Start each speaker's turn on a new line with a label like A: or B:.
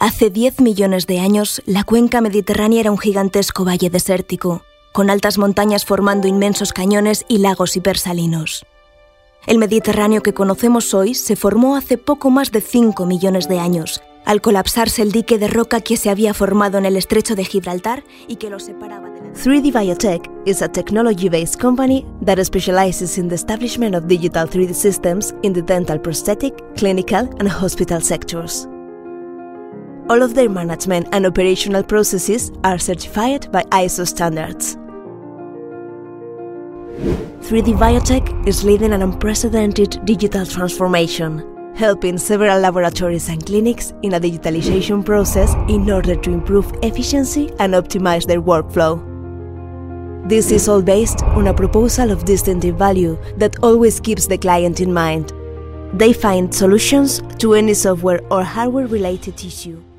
A: Hace 10 millones de años, la cuenca mediterránea era un gigantesco valle desértico, con altas montañas formando inmensos cañones y lagos hipersalinos. El Mediterráneo que conocemos hoy se formó hace poco más de 5 millones de años, al colapsarse el dique de roca que se había formado en el estrecho de Gibraltar y que lo separaba de la...
B: 3D Biotech is a technology-based company that specializes in the establishment of digital 3D systems in the dental prosthetic, clinical, and hospital sectors. All of their management and operational processes are certified by ISO standards. 3D Biotech is leading an unprecedented digital transformation, helping several laboratories and clinics in a digitalization process in order to improve efficiency and optimize their workflow. This is all based on a proposal of distinctive value that always keeps the client in mind. They find solutions to any software or hardware-related issue.